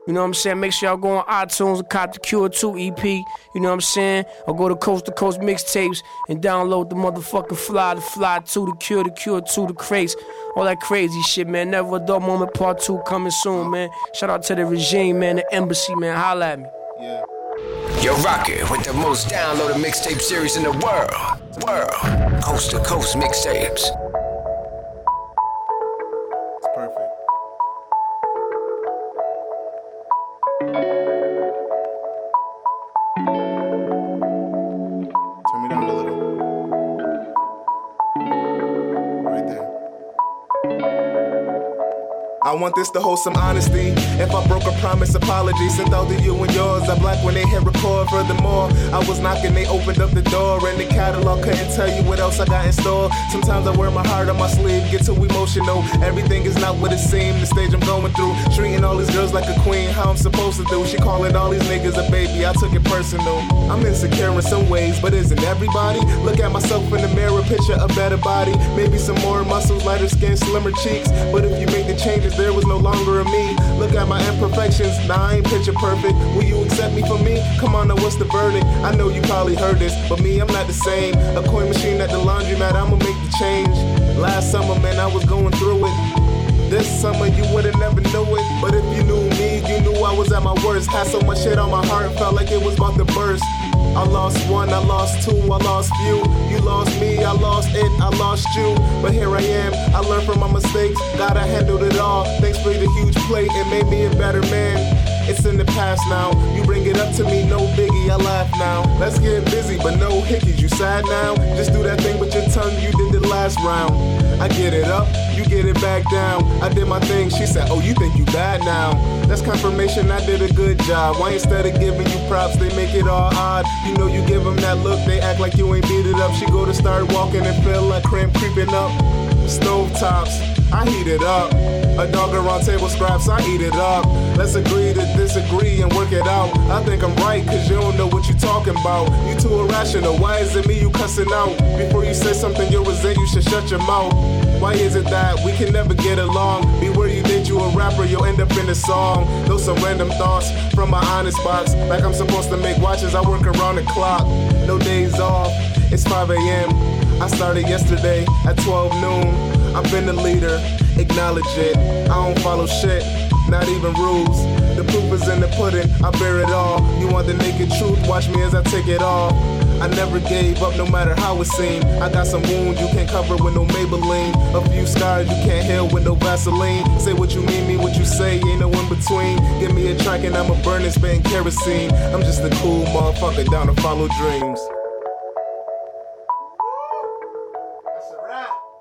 You know what I'm saying? Make sure y'all go on iTunes and cop the Cure 2 EP. You know what I'm saying? Or go to Coast to Coast Mixtapes and download the motherfucking Fly, the Fly 2, the Cure 2, the Crates. All that crazy shit, man. Never a Dull Moment Part 2 coming soon, man. Shout out to the regime, man, the embassy, man. Holla at me. Yeah. You're rocking with the most downloaded mixtape series in the world. Coast to Coast Mixtapes. It's perfect. Turn me down a little. Right there. I want this to hold some honesty. If I broke a promise, apology. Sent out to you and yours. I black when they hit record. Furthermore, I was knocking, they opened up the door. And the catalog couldn't tell you what else I got in store. Sometimes I wear my heart on my sleeve, get too emotional. Everything is not what it seems. The stage I'm going through, treating all these girls like a queen. How I'm supposed to do? She calling all these niggas a baby. I took it personal. I'm insecure in some ways, but isn't everybody? Look at myself in the mirror, picture a better body. Maybe some more muscles, lighter skin, slimmer cheeks. But if you make the changes, there was no longer a me. Look at my imperfections, now I ain't picture perfect. Will you accept me for me? Come on, now what's the verdict? I know you probably heard this, but me, I'm not the same. A coin machine at the laundromat, I'ma make the change. Last summer, man, I was going through it. This summer, you would've never knew it. But if you knew me, you knew I was at my worst. Had so much shit on my heart, felt like it was about to burst. I lost one, I lost two, I lost few. You lost me, I lost it, I lost you. But here I am, I learned from my mistakes. God, I handled it all. Thanks for the huge plate, it made me a better man. It's in the past now. You bring it up to me, no biggie, I laugh now. Let's get busy, but no hickeys. You sad now? Just do that thing with your tongue, you did the last round. I get it up, you get it back down. I did my thing, she said, oh, you think you bad now? That's confirmation I did a good job. Why instead of giving you props, they make it all odd? You know you give them that look, they act like you ain't beat it up. She go to start walking and feel like cramp creeping up. Stove tops, I heat it up. A dog around table scraps, I eat it up. Let's agree to disagree and work it out. I think I'm right, cause you don't know what you talking about. You too irrational, why is it me you cussing out? Before you say something you resent, you should shut your mouth. Why is it that we can never get along? Beware you think you a rapper, you'll end up in a song. Those some random thoughts from my honest box. Like I'm supposed to make watches, I work around the clock. No days off, it's 5 a.m. I started yesterday at 12 noon. I've been the leader, acknowledge it. I don't follow shit, not even rules. The proof is in the pudding, I bear it all. You want the naked truth, watch me as I take it all. I never gave up no matter how it seemed. I got some wounds you can't cover with no Maybelline. A few scars you can't heal with no Vaseline. Say what you mean what you say, ain't no in between. Give me a track and I'ma burn it, spitting kerosene. I'm just a cool motherfucker down to follow dreams. That's a wrap.